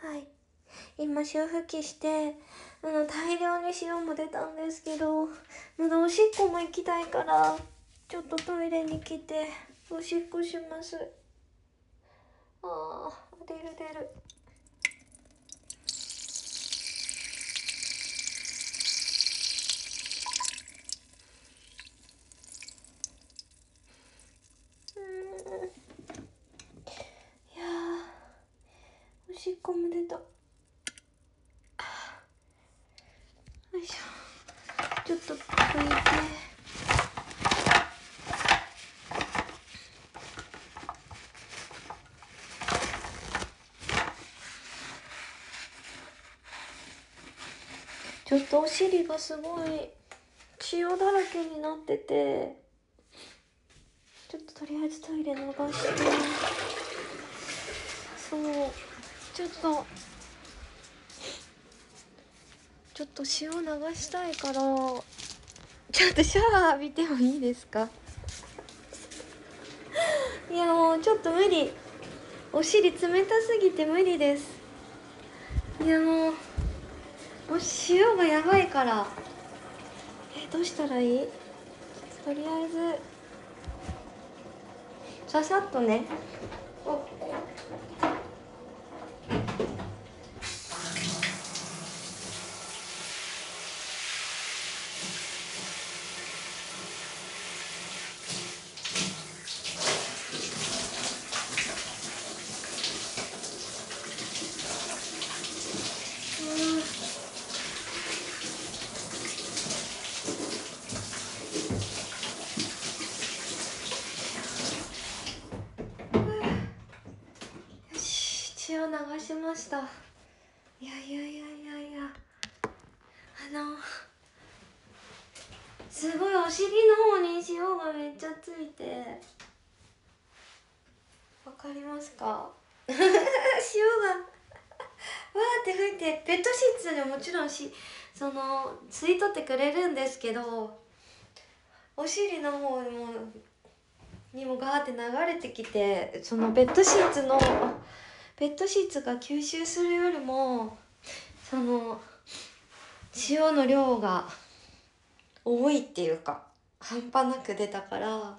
はい。今、潮吹きして、大量に塩も出たんですけど、まだおしっこも行きたいから、ちょっとトイレに来て、おしっこします。出る出る。いやー、おしっこも出た。よいしょ。ちょっと拭いて。ちょっとお尻がすごい塩だらけになってて、ちょっととりあえずトイレ流して、そう、ちょっと塩流したいから、ちょっとシャワー浴びてもいいですか？いやもうちょっと無理。お尻冷たすぎて無理です。いやもう塩がやばいから。どうしたらいい？とりあえずささっとね。よし、血を流しました。いやすごいお尻の方に塩がめっちゃついて、わかりますか？塩がわーって吹いて、ベッドシーツでもちろん吸い取ってくれるんですけど、お尻の方にもガーって流れてきて、そのベッドシーツが吸収するよりも、塩の量が多いっていうか、半端なく出たから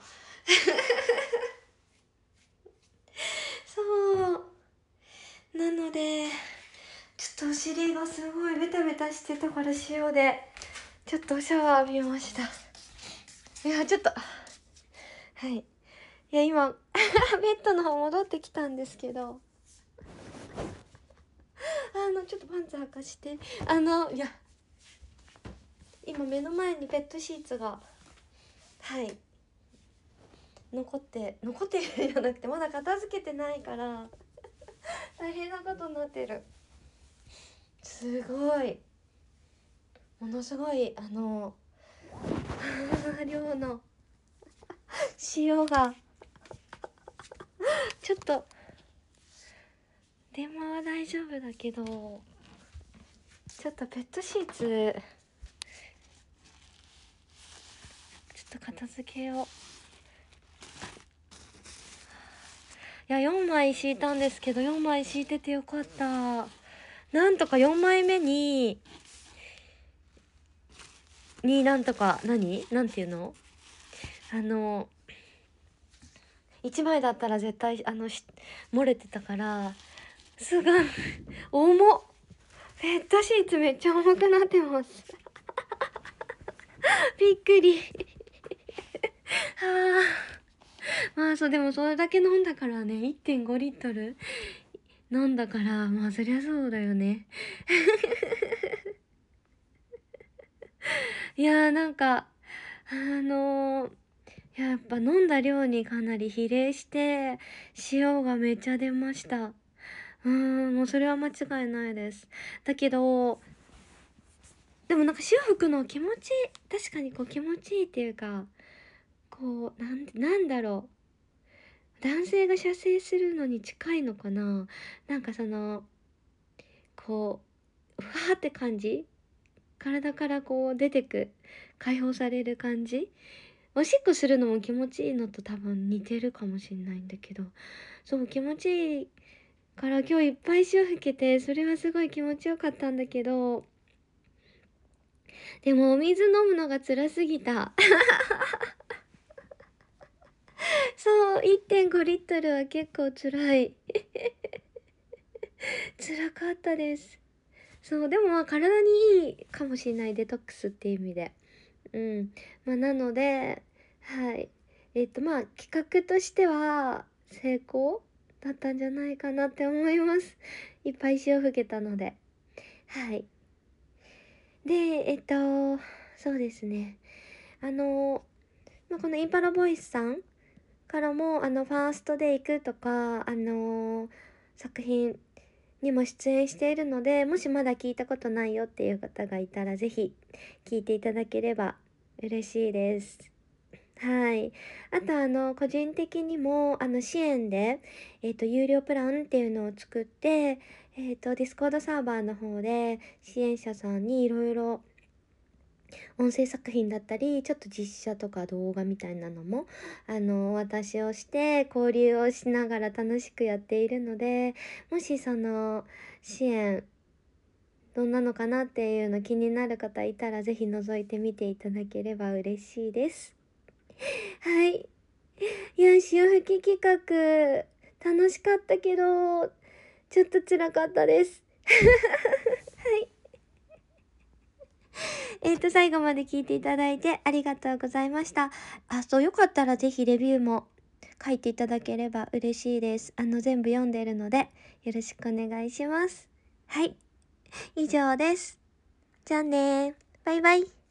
そうなので、ちょっとお尻がすごいベタベタしてたから塩でちょっとシャワー浴びました。いやちょっとはい、いや今ベッドの方戻ってきたんですけど、ちょっとパンツ履かして、いや今目の前にベッドシーツがはい残ってるじゃなくて、まだ片付けてないから大変なことになってる。すごいものすごい量の塩がちょっと電話は大丈夫だけど、ちょっとベッドシーツちょっと片付けよう。いや4枚敷いたんですけど、4枚敷いててよかった。なんとか4枚目になんとかなんていうの、1枚だったら絶対漏れてたから、すごい重っ。ベッドシーツめっちゃ重くなってますびっくりはあ、まあそう、でもそれだけ飲んだからね、1.5 リットル飲んだから、まあそりゃそうだよねいやーなんかやっぱ飲んだ量にかなり比例して塩がめっちゃ出ました。もうそれは間違いないです。だけどでもなんか潮吹くの気持ちいい。確かにこう気持ちいいっていうか、こうなんだろう、男性が射精するのに近いのかな。なんかこうふわーって感じ、体からこう出てく、解放される感じ。おしっこするのも気持ちいいのと多分似てるかもしれないんだけど、そう気持ちいいから今日いっぱい潮吹けて、それはすごい気持ちよかったんだけど、でもお水飲むのが辛すぎた。そう、1.5リットルは結構辛い。辛かったです。そう、でもまあ体にいいかもしれない、デトックスっていう意味で。うん。まあなので、はい。まあ企画としては成功だったんじゃないかなって思います。いっぱい潮吹けたので。はい。で、そうですね。まあ、このインパラボイスさんからも、ファーストで行くとか、作品にも出演しているので、もしまだ聞いたことないよっていう方がいたら、ぜひ聞いていただければ嬉しいです。はい。あと、個人的にも、支援で、有料プランっていうのを作って、ディスコードサーバーの方で、支援者さんにいろいろ音声作品だったり、ちょっと実写とか動画みたいなのも、お渡しをして、交流をしながら楽しくやっているので、もしその、支援、どんなのかなっていうの気になる方いたら、ぜひ覗いてみていただければ嬉しいです。はい。いや、潮吹き企画、楽しかったけど、ちょっと辛かったです。はい。最後まで聞いていただいてありがとうございました。あ、そう、よかったらぜひレビューも書いていただければ嬉しいです。全部読んでるので、よろしくお願いします。はい。以上です。じゃあねー。バイバイ。